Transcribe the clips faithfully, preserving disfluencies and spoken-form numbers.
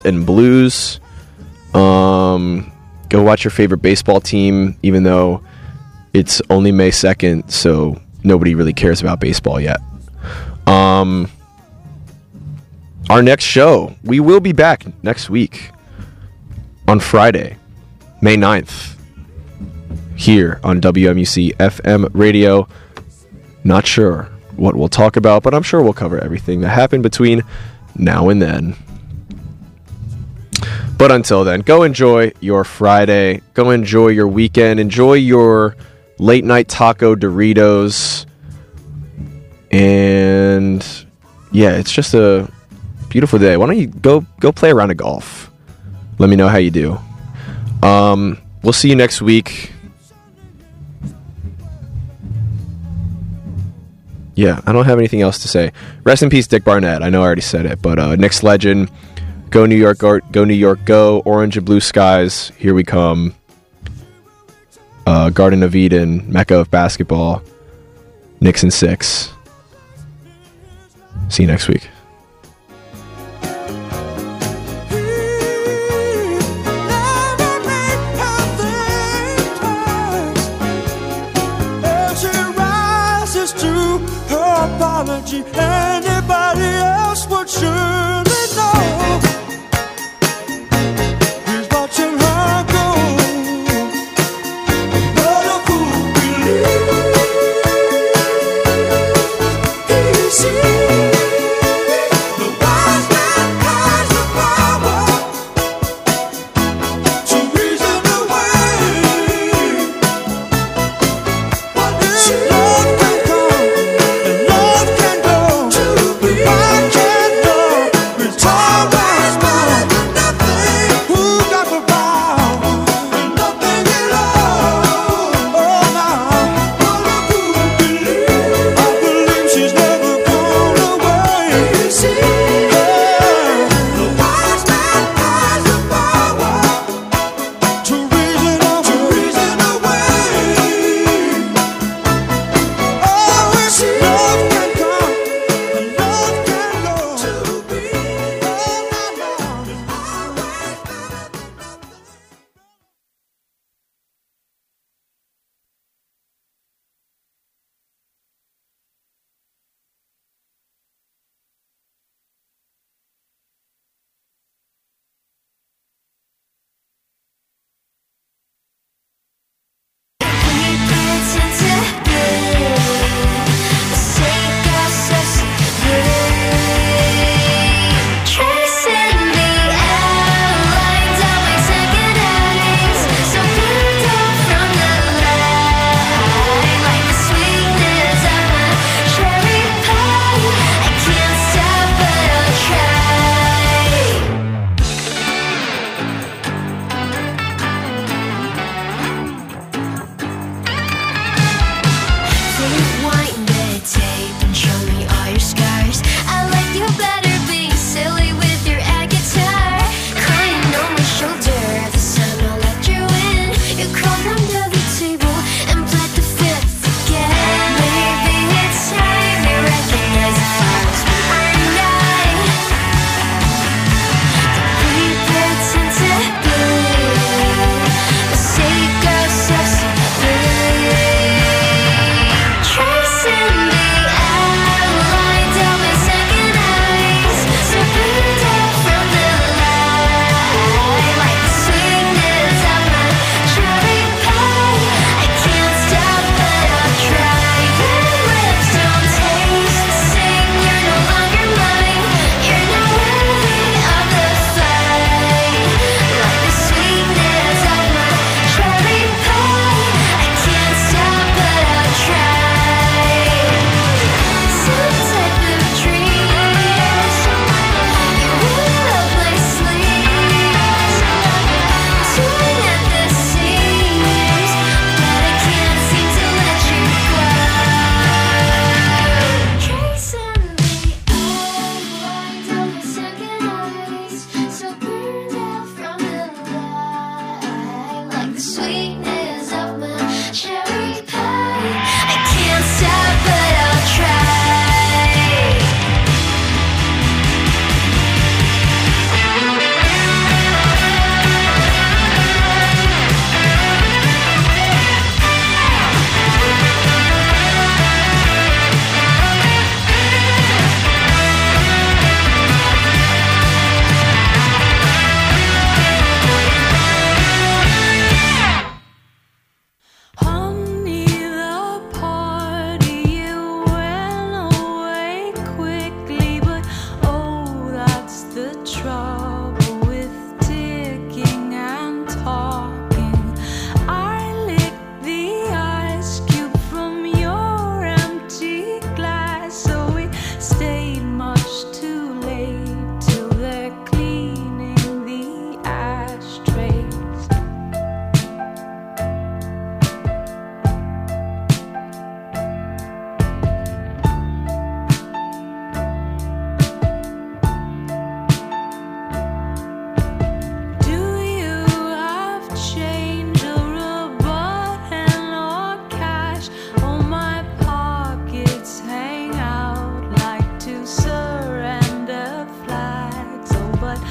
and Blues. Um, go watch your favorite baseball team, even though it's only May second, so nobody really cares about baseball yet. Um, our next show, we will be back next week on Friday, May ninth, here on W M U C F M radio. Not sure what we'll talk about, but I'm sure we'll cover everything that happened between now and then. But until then, go enjoy your Friday. Go enjoy your weekend. Enjoy your late night taco Doritos. And yeah, it's just a beautiful day. Why don't you go go play a round of golf? Let me know how you do. Um, we'll see you next week. Yeah, I don't have anything else to say. Rest in peace, Dick Barnett. I know I already said it, but uh, Knicks legend. Go New York, go, go New York, go. Orange and blue skies. Here we come. Uh, Garden of Eden, Mecca of basketball. Knicks in six. See you next week. Apology. Anybody else would surely know. He's watching her go. But a fool believes he sees the wise man has the power to reason away. What if love can come? Love can go.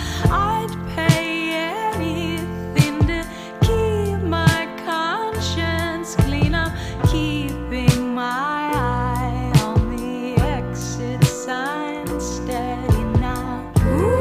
I'd pay anything to keep my conscience clean. I'm keeping my eye on the exit sign steady now.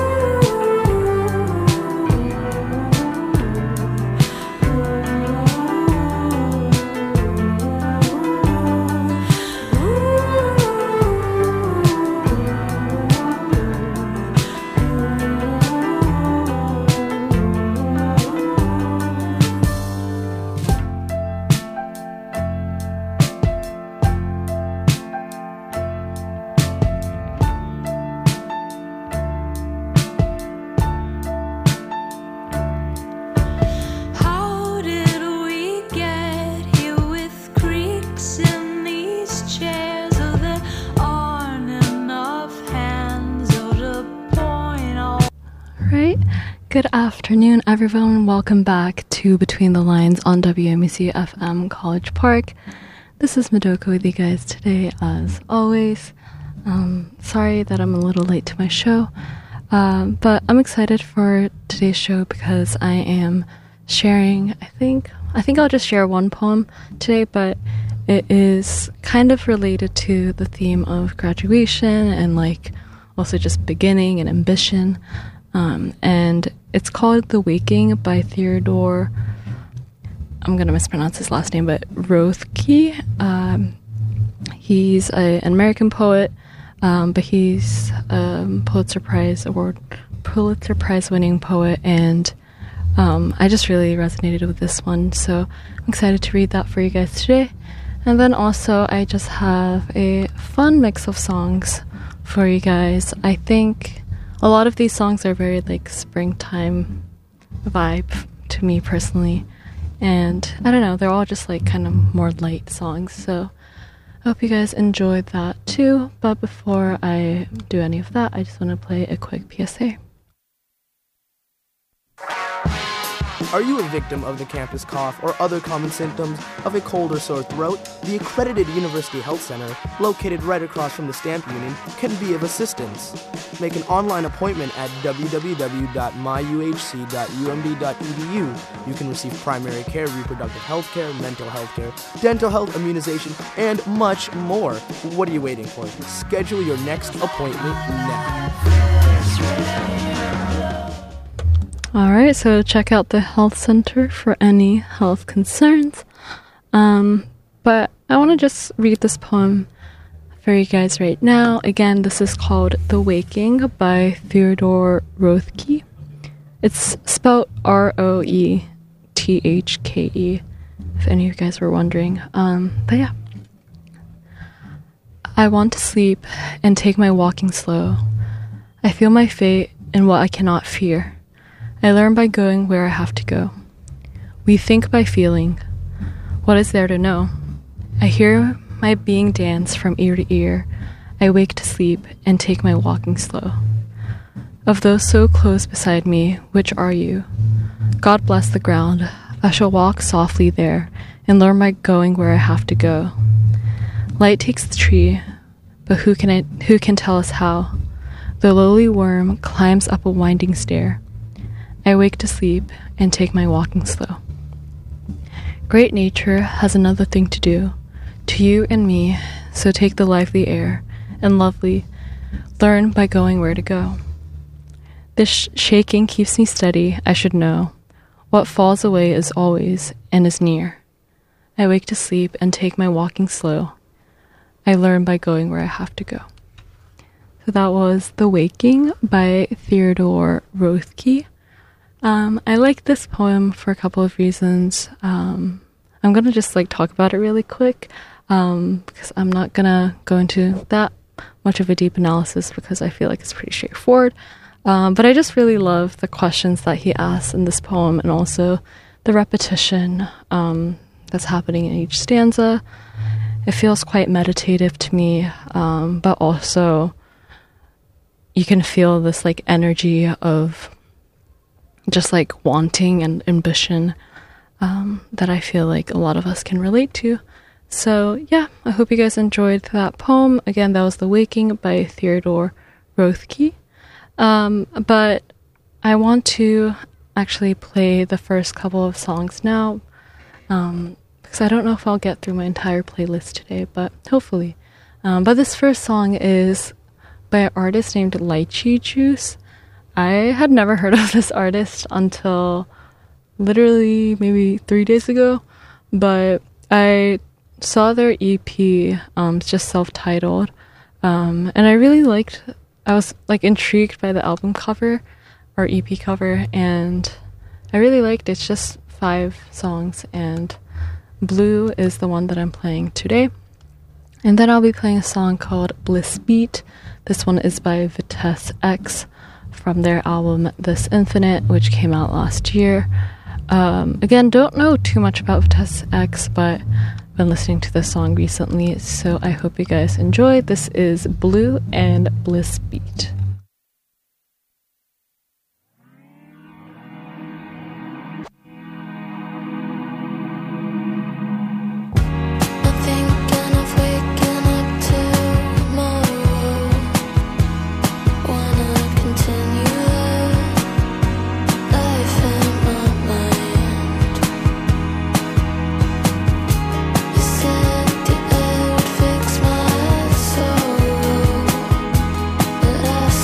How did we get here with creaks in these chairs? Oh, there aren't enough hands oh, to point all. Right. Good afternoon, everyone. Welcome back to Between the Lines on W M E C F M College Park. This is Madoka with you guys today, as always. Um, sorry that I'm a little late to my show, um, but I'm excited for today's show because I am sharing. I think I think I'll just share one poem today, but it is kind of related to the theme of graduation and like also just beginning and ambition. Um, and it's called The Waking by Theodore, I'm going to mispronounce his last name, but Rothke. Um, he's a, an American poet, um, but he's a Pulitzer Prize Award, Pulitzer Prize winning poet, and um, I just really resonated with this one, so I'm excited to read that for you guys today. And then also, I just have a fun mix of songs for you guys. I think a lot of these songs are very like springtime vibe to me personally, and I don't know, they're all just like kind of more light songs, so I hope you guys enjoyed that too. But before I do any of that, I just want to play a quick P S A. Are you a victim of the campus cough or other common symptoms of a cold or sore throat? The accredited University Health Center, located right across from the Stamp Union, can be of assistance. Make an online appointment at w w w dot my u h c dot u m d dot e d u. You can receive primary care, reproductive health care, mental health care, dental health, immunization, and much more. What are you waiting for? Schedule your next appointment now. Alright, so check out the health center for any health concerns. Um, but I want to just read this poem for you guys right now. Again, this is called The Waking by Theodore Rothke. It's spelled R O E T H K E, if any of you guys were wondering. Um, but yeah. I want to sleep and take my walking slow. I feel my fate in what I cannot fear. I learn by going where I have to go. We think by feeling. What is there to know? I hear my being dance from ear to ear. I wake to sleep and take my walking slow. Of those so close beside me, which are you? God bless the ground. I shall walk softly there and learn by going where I have to go. Light takes the tree, but who can I, who can tell us how? The lowly worm climbs up a winding stair. I wake to sleep and take my walking slow. Great nature has another thing to do, to you and me, so take the lively air, and lovely, learn by going where to go. This sh- shaking keeps me steady, I should know. What falls away is always, and is near. I wake to sleep and take my walking slow. I learn by going where I have to go. So that was The Waking by Theodore Rothke. Um, I like this poem for a couple of reasons. Um, I'm gonna just like talk about it really quick, um, because I'm not gonna go into that much of a deep analysis because I feel like it's pretty straightforward. Um, but I just really love the questions that he asks in this poem, and also the repetition um, that's happening in each stanza. It feels quite meditative to me, um, but also you can feel this like energy of just like wanting and ambition um, that I feel like a lot of us can relate to. So yeah, I hope you guys enjoyed that poem. Again, that was The Waking by Theodore Rothke. Um, but I want to actually play the first couple of songs now, um, because I don't know if I'll get through my entire playlist today, but hopefully. Um, but this first song is by an artist named Lychee Juice. I had never heard of this artist until literally maybe three days ago, but I saw their E P, um, it's just self-titled, um, and I really liked, I was like intrigued by the album cover, or E P cover, and I really liked it. It's just five songs, and Blue is the one that I'm playing today. And then I'll be playing a song called Bliss Beat. This one is by Vitesse X from their album This Infinite, which came out last year. Um, again, don't know too much about Vitesse X, but I've been listening to this song recently, so I hope you guys enjoy. This is Blue and Bliss Beat. Fix my soul, but I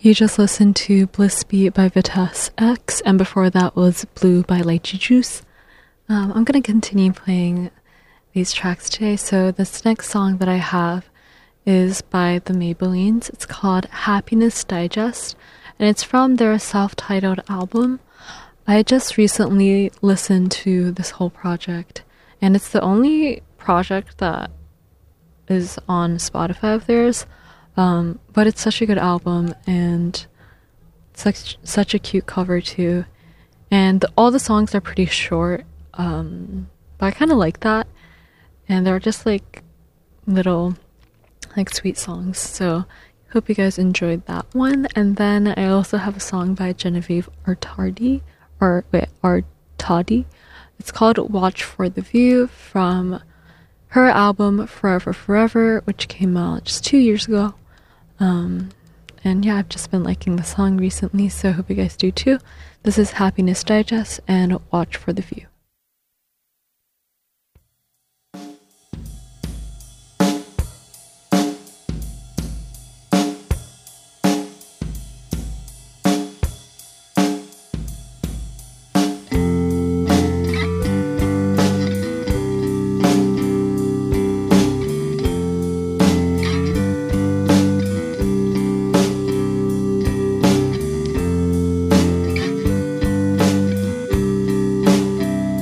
You just listened to Bliss Beat by Vitesse X, and before that was Blue by Lychee Juice. Um, I'm going to continue playing these tracks today. So this next song that I have is by the Maybellines. It's called Happiness Digest, and it's from their self-titled album. I just recently listened to this whole project, and it's the only project that is on Spotify of theirs. Um, but it's such a good album, and such such a cute cover too. And the, all the songs are pretty short, um, but I kind of like that. And they're just like little, like sweet songs. So hope you guys enjoyed that one. And then I also have a song by Genevieve Artadi, or wait, Artadi. It's called "Watch for the View" from her album Forever Forever, which came out just two years ago. Um, and yeah, I've just been liking the song recently, so I hope you guys do too. This is Happiness Digest and Watch for the View. Thank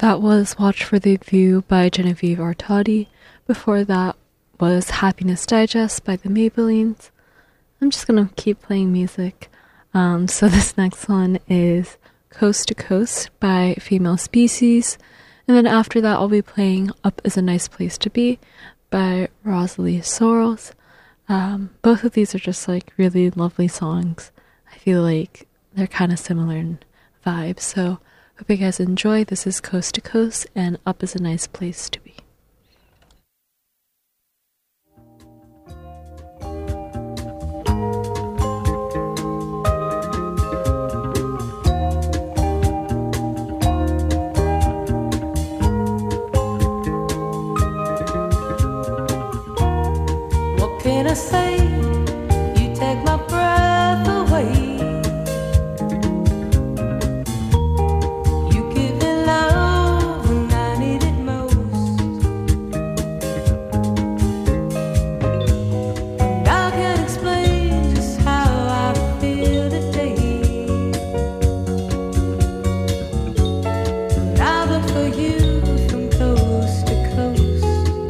That was Watch for the View by Genevieve Artadi. Before that was Happiness Digest by the Maybellines. I'm just gonna keep playing music. Um, so this next one is Coast to Coast by Female Species. And then after that I'll be playing Up is a Nice Place to Be by Rosalie Sorrells. Um, both of these are just like really lovely songs. I feel like they're kind of similar in vibe. So hope you guys enjoy. This is Coast to Coast and Up is a Nice Place to Be. What can I say? You take my breath away. You give me love when I need it most. And I can't explain just how I feel today. But I look for you from coast to coast.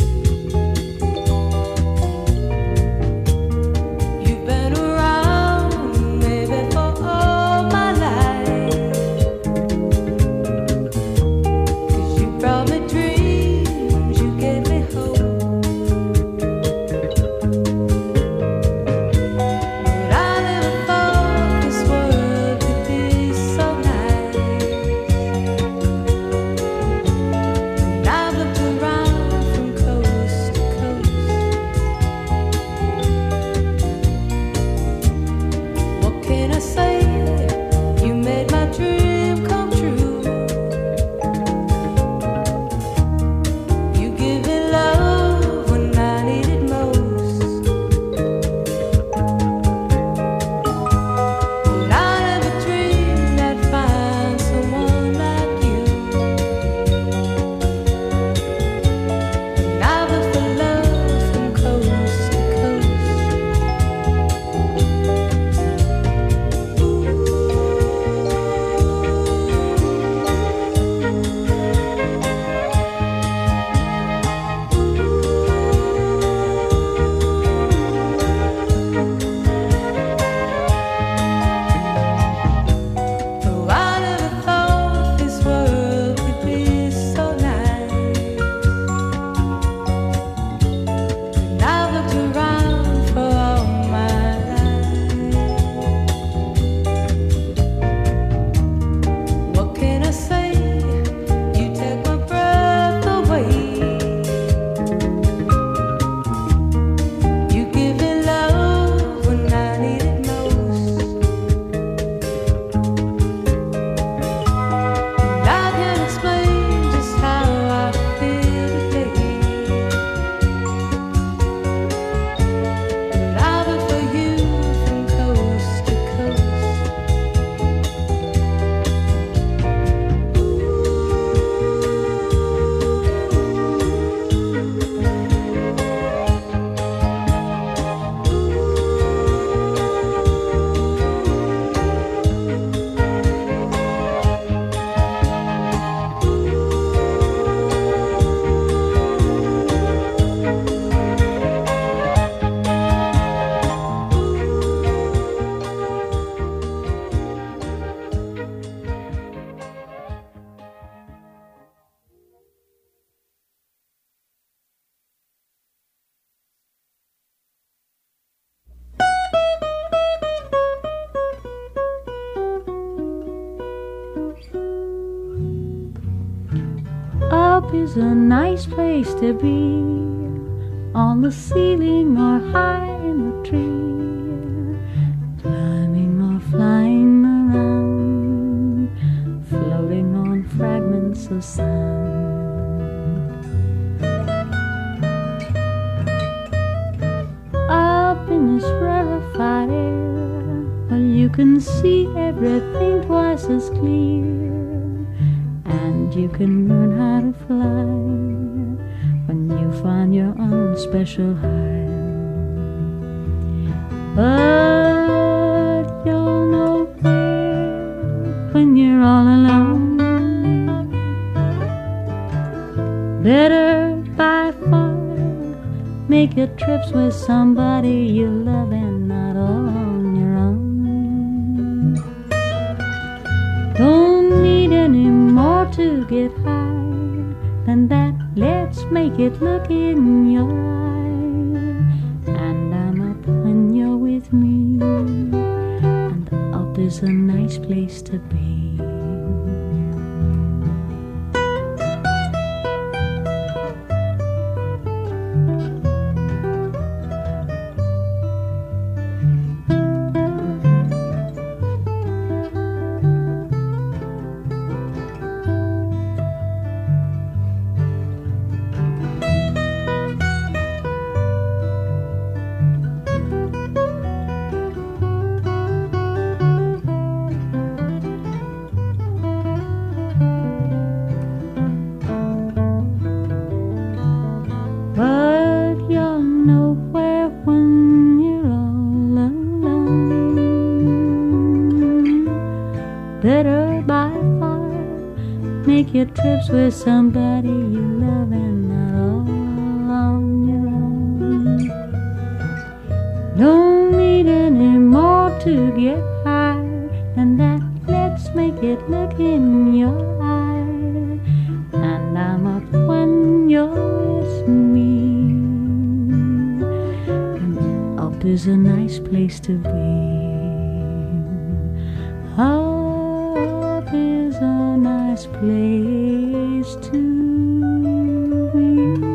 You've been around maybe for all my life. 'Cause you brought me dreams, you gave me hope. But I never thought this world could be so nice. And I've looked around from coast to coast. What can I say? You made my dream come true. You give me love when I need it most. But I never dreamed I'd find someone like you. And I've looked for love from coast to coast. Oh, I never thought this world could be so nice. And I've looked around for all my life. What can I say? You take my breath away. You give me love when I need it most. And I can't explain just how I feel today. But I look for you from coast to coast. Up is a nice place to be, on the ceiling or high in the tree, climbing or flying around, floating on fragments of sound. Up in this rarefied air, where you can see everything twice as clear. And you can learn how to fly when you find your own special high. But you'll know where when you're all alone. Better by far make your trips with somebody you love and not on your own. Don't need any more to get high than that. Let's make it look in your eye. And I'm up when you're with me, and up is a nice place to be. But you're nowhere when you're all alone. Better by far make your trips with somebody you love and not all on your own. Don't need any more to get high than that. Let's make it look in your eye. And I'm up when you're with me. Is a nice place to be. Up is a nice place to be.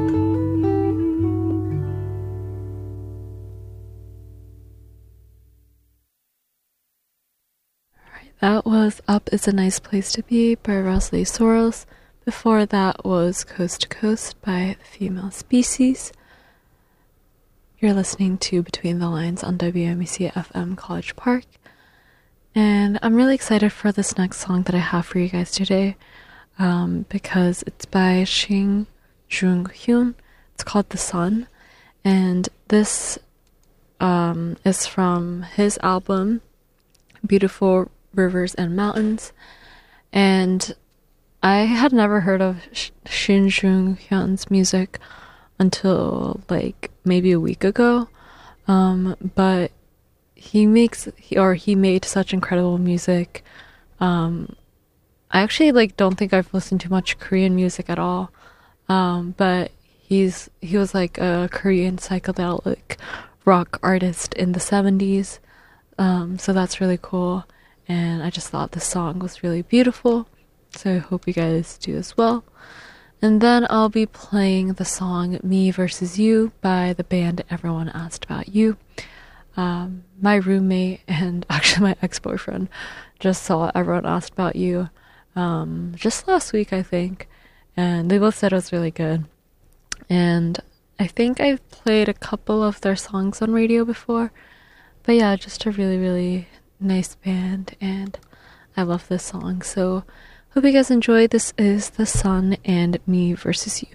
That was Up is a Nice Place to Be by Rosalie Soros. Before that was Coast to Coast by The Female Species. You're listening to Between the Lines on W M E C F M College Park. And I'm really excited for this next song that I have for you guys today, um, because it's by Shin Jung-hyun. It's called The Sun. And this um, is from his album, Beautiful Rivers and Mountains. And I had never heard of Sh- Shin Jung-hyun's music until like maybe a week ago, um, but he makes he, or he made such incredible music. Um, I actually like don't think I've listened to much Korean music at all, um, but he's he was like a Korean psychedelic rock artist in the seventies, um, so that's really cool. And I just thought the song was really beautiful, so I hope you guys do as well. And then I'll be playing the song Me Versus You by the band Everyone Asked About You. Um, my roommate and actually my ex-boyfriend just saw Everyone Asked About You um, just last week, I think. And they both said it was really good. And I think I've played a couple of their songs on radio before. But yeah, just a really, really nice band. And I love this song. So hope you guys enjoy. This is The Sun and Me Versus You.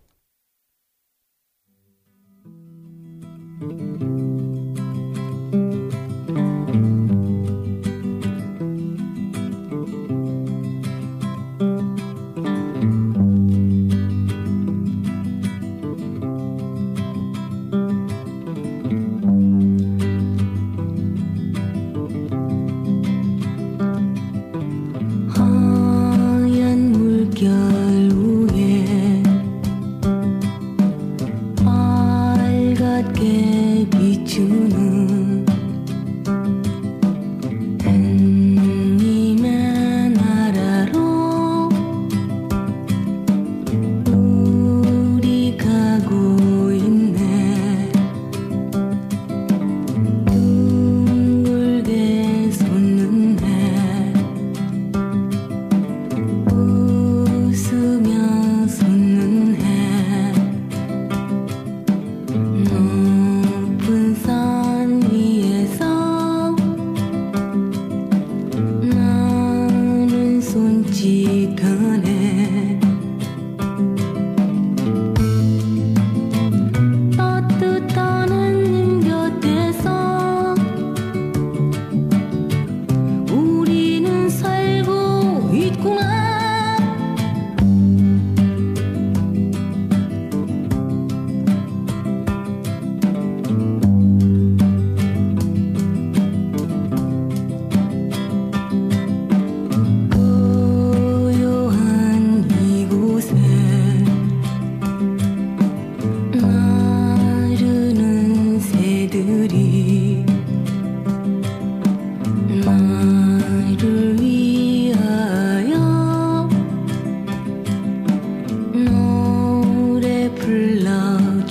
하얀 물결 위에 빨갛게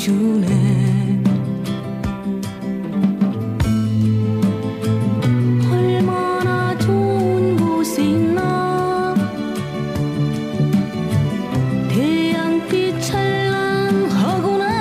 주네. 얼마나 좋은 곳이 있나. 태양빛 찬란하구나.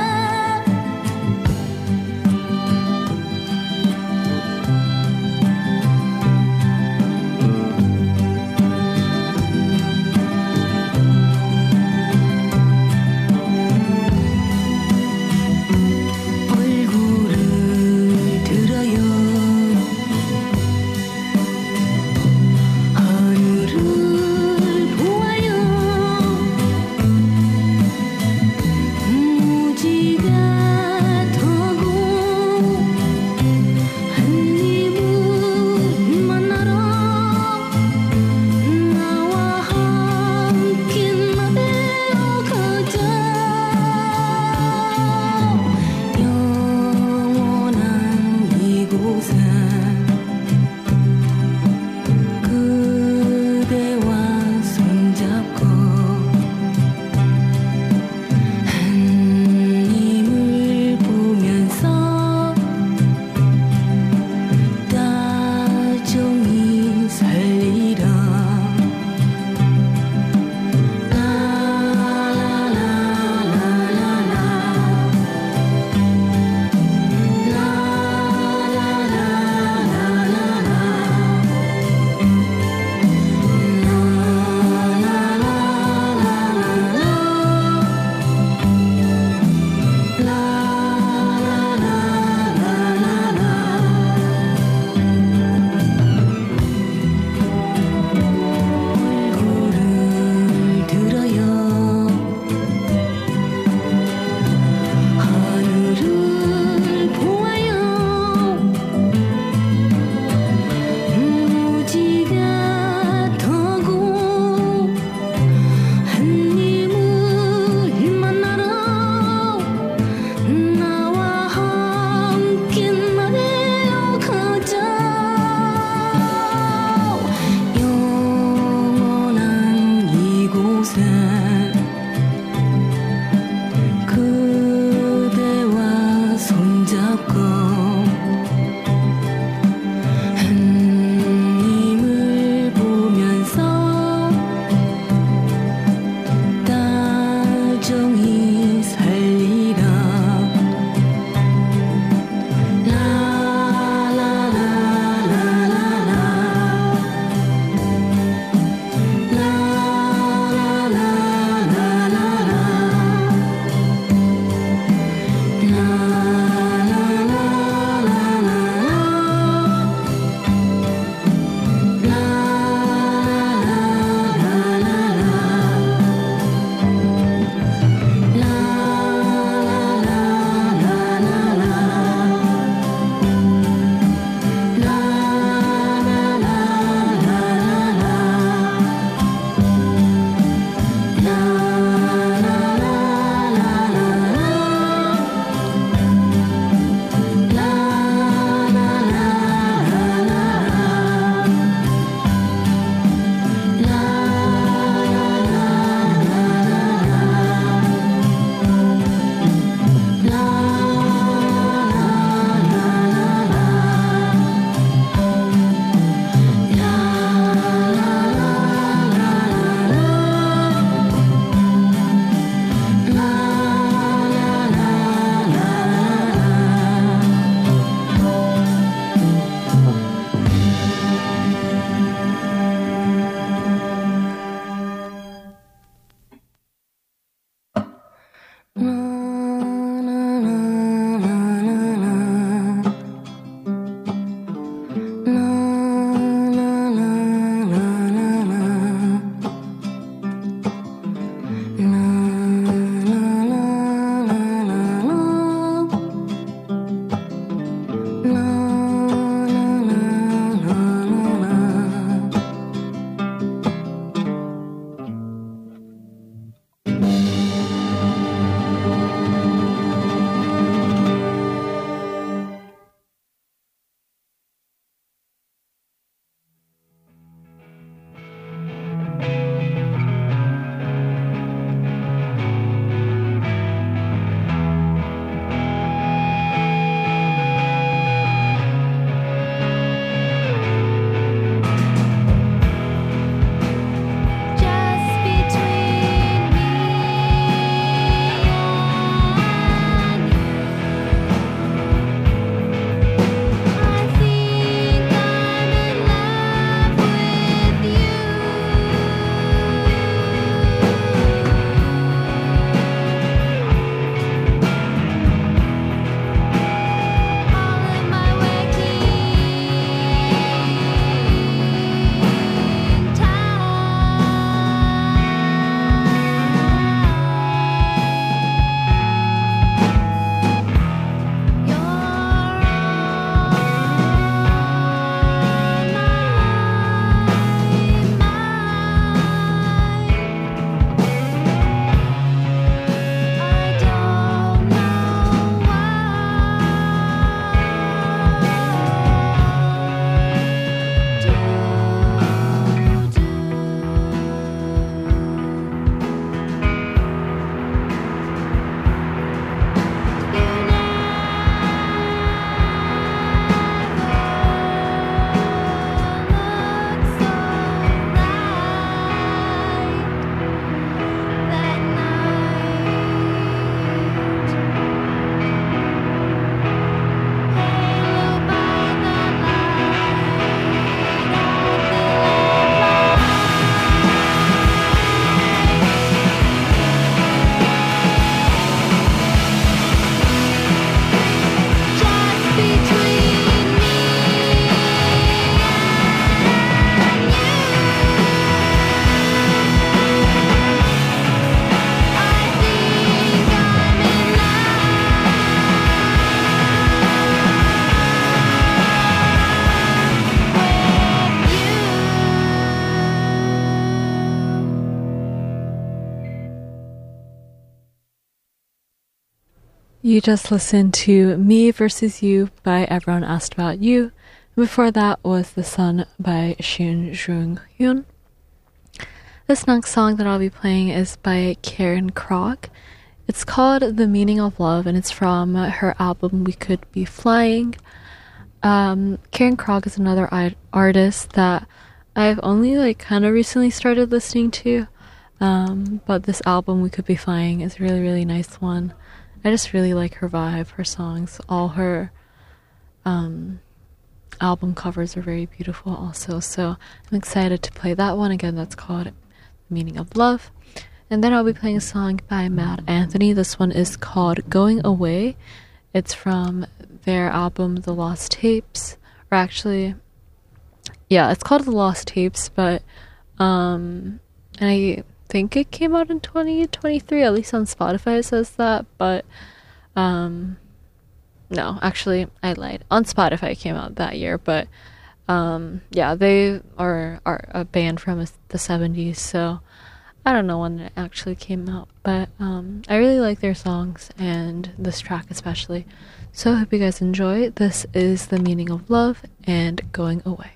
You just listened to Me Versus You by Everyone Asked About You. Before that was The Sun by Shin Jung Hyun. This next song that I'll be playing is by Karen Krog. It's called The Meaning of Love, and it's from her album We Could Be Flying. Um, Karen Krog is another I- artist that I've only like kind of recently started listening to. Um, but this album, We Could Be Flying, is a really, really nice one. I just really like her vibe, her songs. All her um, album covers are very beautiful also. So I'm excited to play that one. Again, that's called The Meaning of Love. And then I'll be playing a song by Matt Anthony. This one is called Going Away. It's from their album, The Lost Tapes. Or actually, yeah, it's called The Lost Tapes, but um, and I think it came out in twenty twenty-three, at least on Spotify it says that, but um no, actually I lied. On Spotify it came out that year, but um yeah, they are, are a band from the seventies, so I don't know when it actually came out, but um I really like their songs and this track especially. So I hope you guys enjoy. This is The Meaning of Love and Going Away.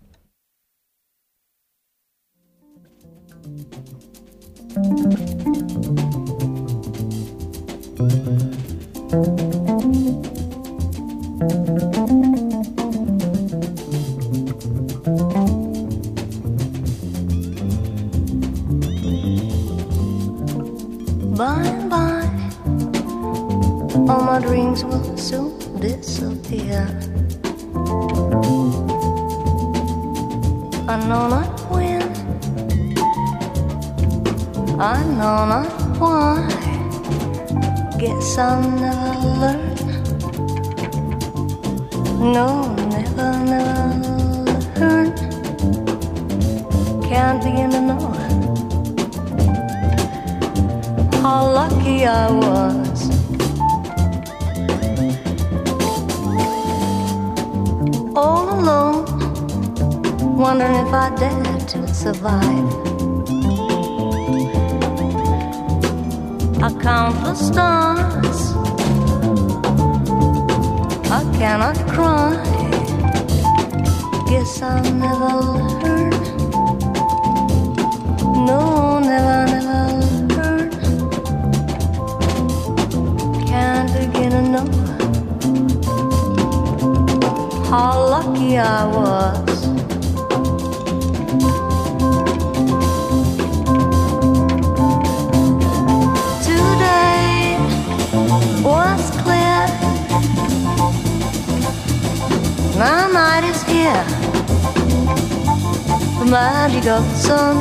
By and by, all my dreams will soon disappear. I know not when, I know not why. Guess I'll never learn. No, never, never learn. Can't begin to know how lucky I was. All alone, wondering if I dared to survive. I count the stars, I cannot cry. Guess I'll never learn. No, never, never learn. Can't begin to know how lucky I was. Today was clear, my night is here. The magic of the sun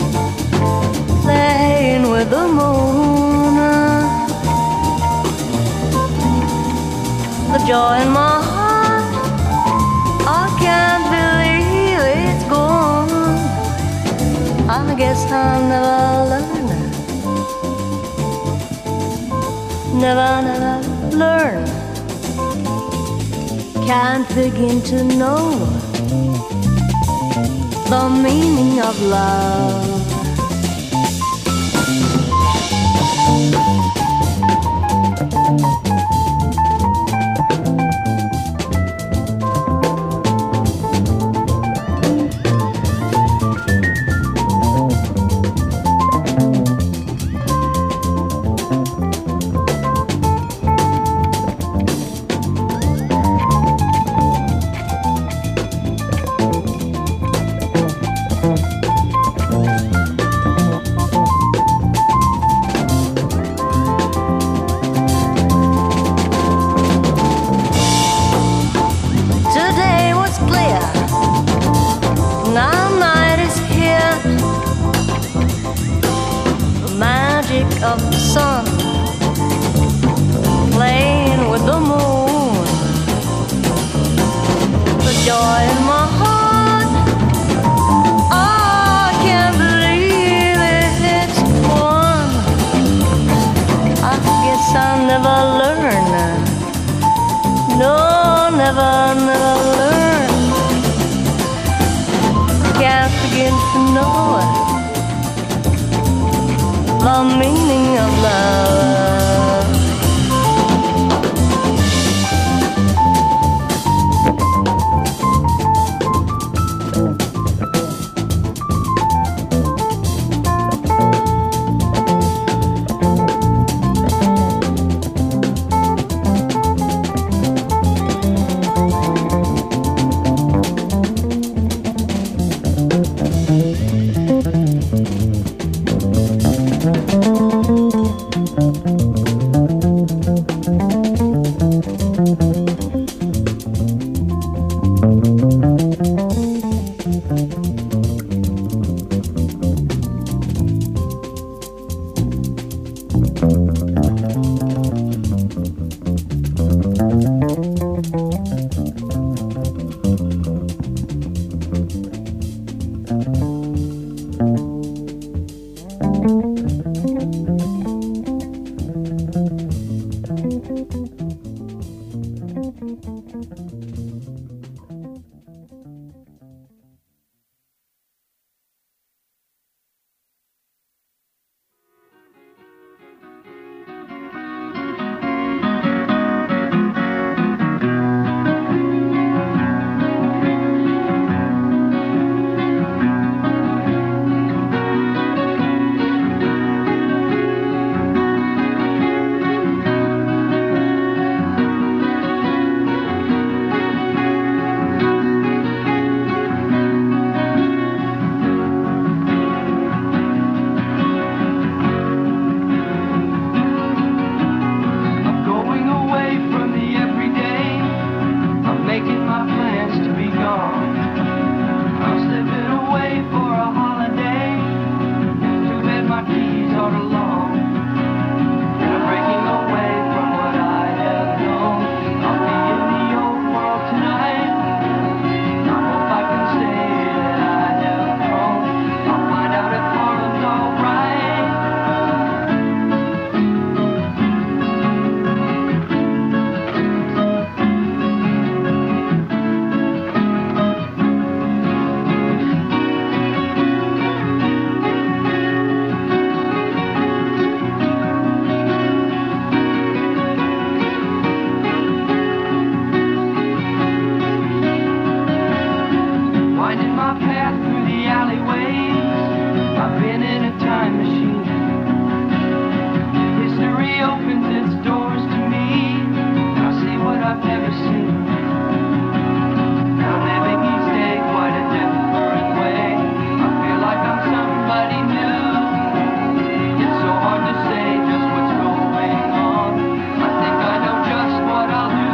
playing with the moon. The joy in my heart, I can't believe it's gone. I guess I'll never learn. Never, never learn. Can't begin to know the meaning of love. Of the sun playing with the moon. The joy in my heart, I can't believe it's gone. I guess I'll never learn. No, never, never learn. Can't begin to know the meaning of love. I'm going away from the everyday. I'm making my plans to be gone. I'm slipping away for a holiday. Too bad my keys aren't along. And I'm breaking away from what I have known. I'll be in the old world tonight. I hope I can say that I have grown. I'll find out if Harlem's alright. Winding my path through the alleyways, I've been in a time machine. History opens its doors to me. I see what I've never seen. Now living each day quite a different way. I feel like I'm somebody new. It's so hard to say just what's going on. I think I know just what I'll do.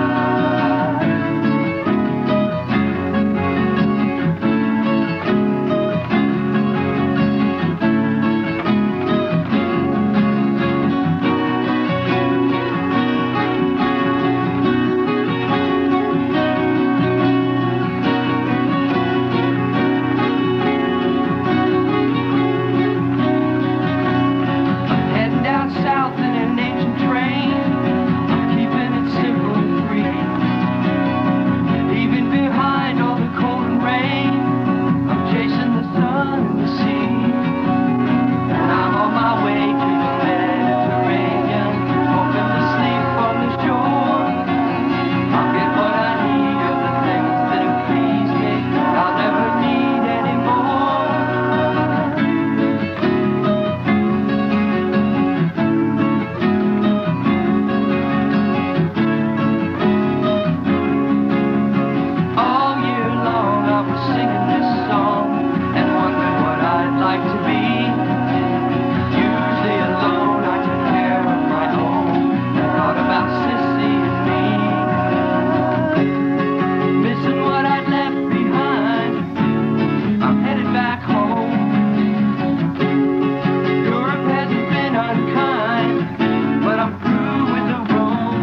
I'm heading down south in an ancient train. I'm keeping it simple and free. Leaving behind all the cold and rain. I'm chasing the sun and the sea. And I'm on my way to the Mediterranean, hoping to sleep on the shore. I'll get what I need of the things that have pleased me. I'll never need any more. All year long I was singing this song and wondering what I'd like to be. Usually alone I took care of my own and thought about Sissy and me. Missing what I'd left behind, I'm headed back home. Europe hasn't been unkind, but I'm through with the roam.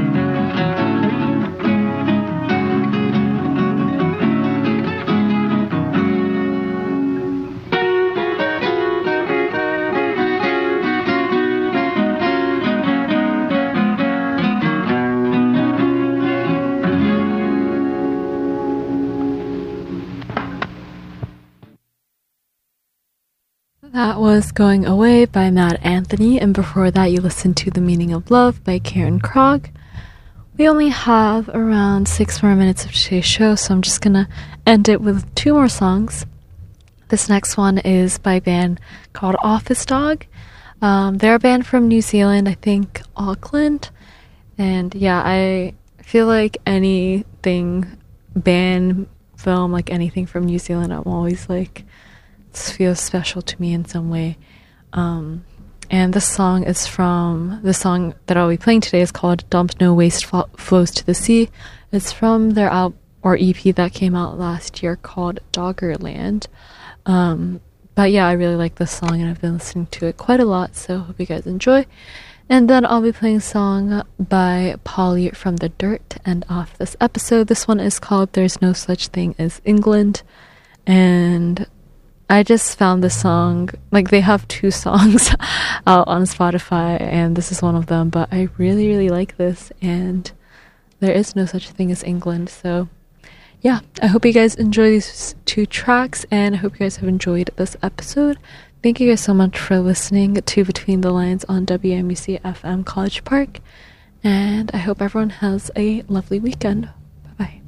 That was Going Away by Matt Anthony, and before that you listened to The Meaning of Love by Karen Krog. We only have around six more minutes of today's show, so I'm just gonna end it with two more songs. This next one is by a band called Office Dog. Um, they're a band from New Zealand, I think Auckland. And yeah, I feel like anything, band, film, like anything from New Zealand, I'm always like, it feels special to me in some way. Um, and this song is from, the song that I'll be playing today is called Dump No Waste Flo- Flows to the Sea. It's from their album or E P that came out last year called Doggerland. Um, but yeah, I really like this song and I've been listening to it quite a lot, so hope you guys enjoy. And then I'll be playing a song by Polly from The Dirt to end off this episode. This one is called There's No Such Thing as England. And I just found this song, like they have two songs out on Spotify and this is one of them, but I really, really like this and there is no such thing as England. So yeah, I hope you guys enjoy these two tracks, and I hope you guys have enjoyed this episode. Thank you guys so much for listening to Between the Lines on W M U C F M College Park, and I hope everyone has a lovely weekend. Bye-bye.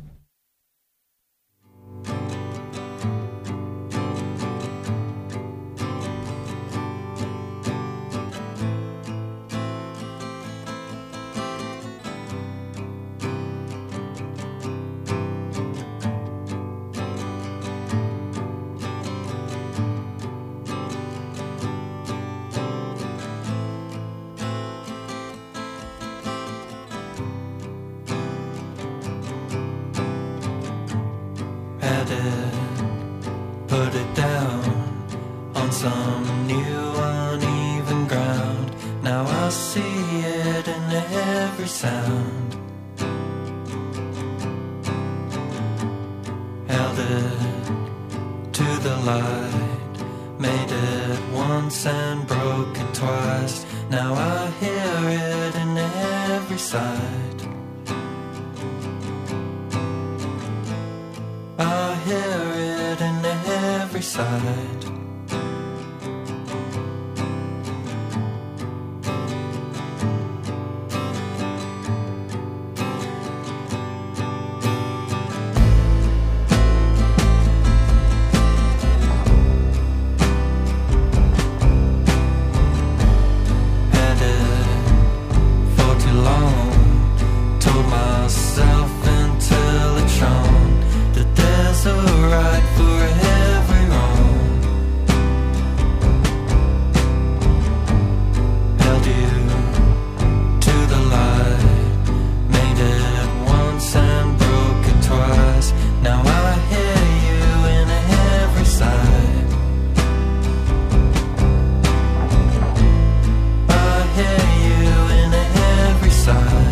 Had it, put it down on some new uneven ground. Now I see it in every sound. Held it to the light, made it once and broke it twice. Now I hear it in every sight. I hear it in every side. Had it for too long, told myself until it shone that there's a right for every wrong. Held you to the light, made it once and broke it twice. Now I hear you in every side. I hear you in every side.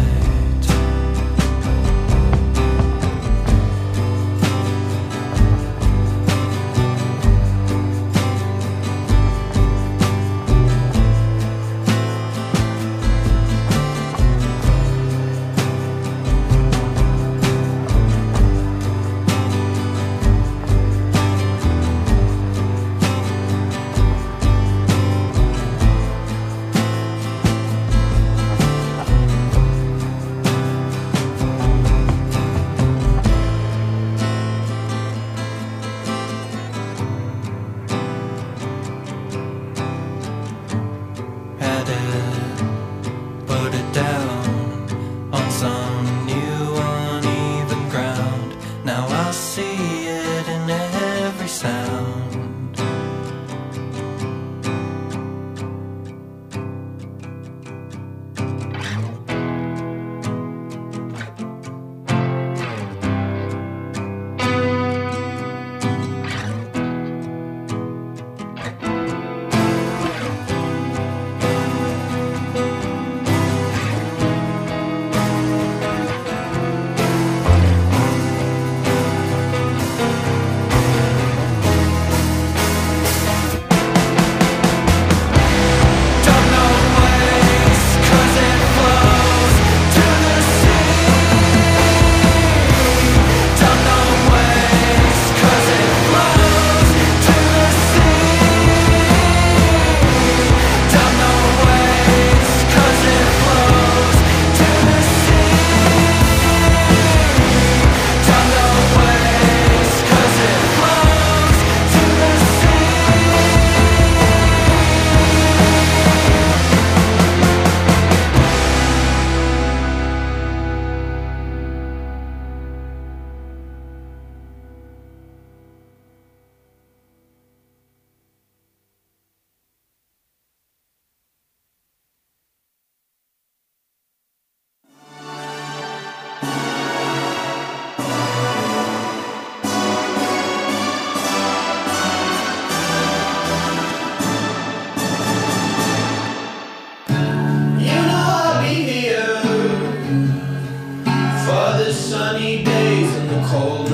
Had it, put it down on some new uneven ground. Now I see it in every sound. You know I'll be here for the sunny days and the cold